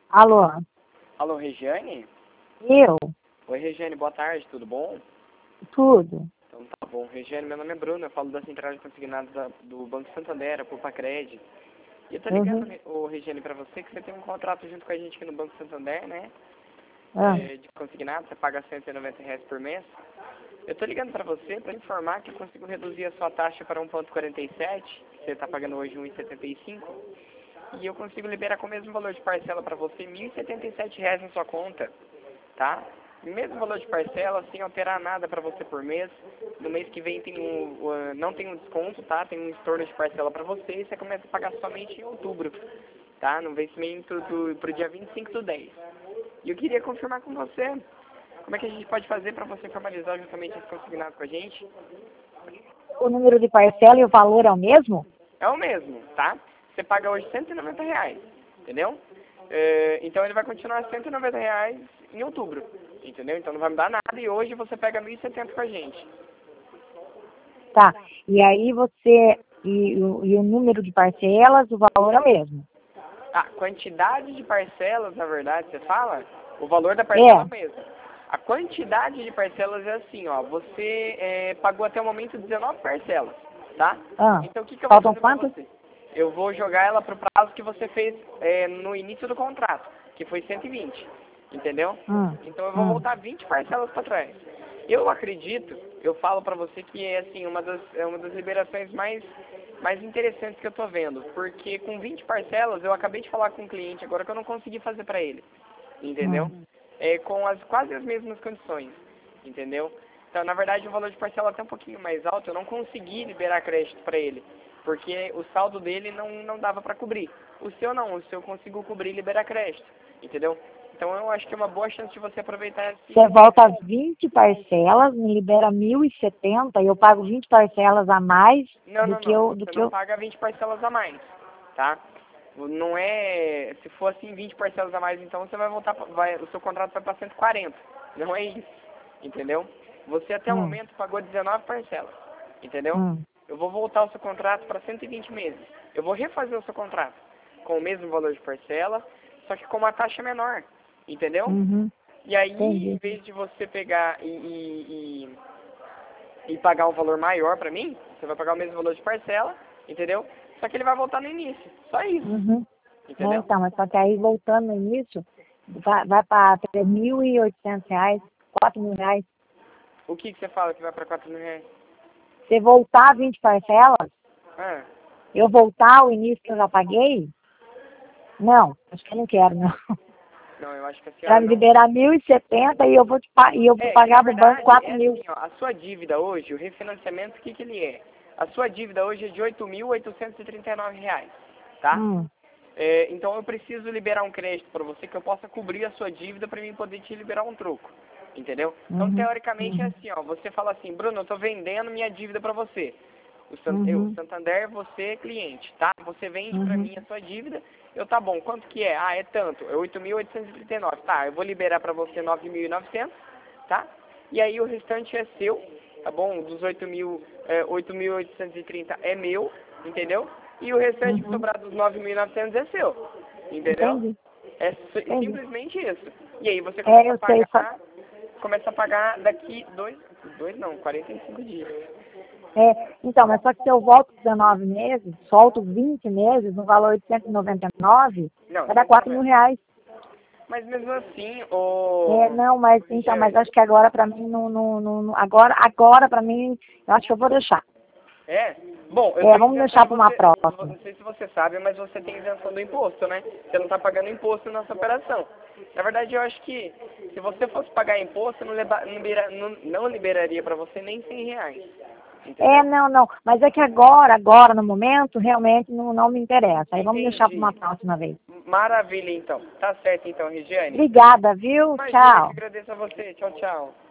Alô? Alô, Regiane? Eu? Oi, Regiane, boa tarde, tudo bom? Tudo. Então tá bom. Regiane, meu nome é Bruno, eu falo da Central de Consignados do Banco Santander, a Pulpacred. E eu tô ligando, ô, Regiane, pra você que você tem um contrato junto com a gente aqui no Banco Santander, né? De consignado, você paga R$ 190 por mês. Eu tô ligando pra você pra informar que eu consigo reduzir a sua taxa para 1,47, que você tá pagando hoje 1,75, e eu consigo liberar com o mesmo valor de parcela pra você R$ 1.077 na sua conta, tá? O mesmo valor de parcela, sem alterar nada para você por mês. No mês que vem não tem um desconto, tá? Tem um estorno de parcela para você e você começa a pagar somente em outubro, tá? No vencimento pro dia 25/10. E eu queria confirmar com você, como é que a gente pode fazer para você formalizar justamente esse consignado com a gente? O número de parcela e o valor é o mesmo? É o mesmo, tá? Você paga hoje R$ 190, entendeu? Então ele vai continuar R$ 190 em outubro, entendeu? Então não vai mudar nada e hoje você pega 1.070 com a gente. Tá. E aí você... E o número de parcelas, o valor é o mesmo? A quantidade de parcelas, na verdade, você fala? O valor da parcela é o mesmo. A quantidade de parcelas é assim, ó. Você pagou até o momento 19 parcelas, tá? Então o que eu vou fazer pra você? Eu vou jogar ela pro prazo que você fez no início do contrato, que foi 120, entendeu? Então eu vou voltar 20 parcelas para trás. Eu acredito, eu falo pra você que é assim, uma das liberações mais interessantes que eu tô vendo, porque com 20 parcelas eu acabei de falar com o cliente agora que eu não consegui fazer pra ele, entendeu? Com quase as mesmas condições, entendeu? Então, na verdade, o valor de parcela até um pouquinho mais alto, eu não consegui liberar crédito para ele, porque o saldo dele não dava para cobrir. O seu não, o seu eu consigo cobrir e liberar crédito, entendeu? Então, eu acho que é uma boa chance de você aproveitar esse... Você volta às 20 parcelas, me libera 1.070 e eu pago 20 parcelas a mais Você não paga 20 parcelas a mais, tá? Não é... Se for assim, 20 parcelas a mais, então você vai voltar... o seu contrato vai para 140. Não é isso, entendeu? Você até o momento pagou 19 parcelas, entendeu? Eu vou voltar o seu contrato para 120 meses. Eu vou refazer o seu contrato com o mesmo valor de parcela, só que com uma taxa menor, entendeu? E aí, em vez de você pegar e pagar um valor maior para mim, você vai pagar o mesmo valor de parcela, entendeu? Só que ele vai voltar no início, só isso, entendeu? Então, mas só que aí voltando no início, vai para R$ 3.800, R$ 4.000. O que você fala que vai para R$ 4.000? Se voltar 20 parcelas, eu voltar o início que eu já paguei? Não, acho que eu não quero, não. Não, eu acho que a senhora Para me liberar 1.070 e eu vou pagar do banco 4.000. Assim, ó, a sua dívida hoje, o refinanciamento, o que ele é? A sua dívida hoje é de R$ 8.839, tá? Então eu preciso liberar um crédito para você que eu possa cobrir a sua dívida para mim poder te liberar um troco, entendeu? Então teoricamente é assim, ó, você fala assim, Bruno, eu tô vendendo minha dívida para você. O Santander, você cliente, tá? Você vende para mim a sua dívida, tá bom, quanto que é? Ah, é tanto, é 8.839, tá? Eu vou liberar para você 9.900, tá? E aí o restante é seu, tá bom? Dos 8.830 é meu, entendeu? E o restante que sobrar dos 9.900 é seu, entendeu? É simplesmente isso. E aí você começa a pagar daqui 45 dias. Então, mas só que se eu volto 19 meses, solto 20 meses, no valor de 199, vai dar R$ 4.000. Mas mesmo assim, não, mas então, mas acho que agora pra mim agora pra mim, eu acho que eu vou deixar. Bom, vamos deixar para uma próxima. Não sei se você sabe, mas você tem isenção do imposto, né? Você não está pagando imposto nessa operação. Na verdade, eu acho que se você fosse pagar imposto, não liberaria para você nem R$ 100. Entendeu? Não, mas é que agora, no momento, realmente não me interessa. Aí vamos deixar para uma próxima vez. Maravilha, então. Tá certo, então, Regiane. Obrigada, viu? Imagina, Tchau. eu agradeço a você. Tchau, tchau.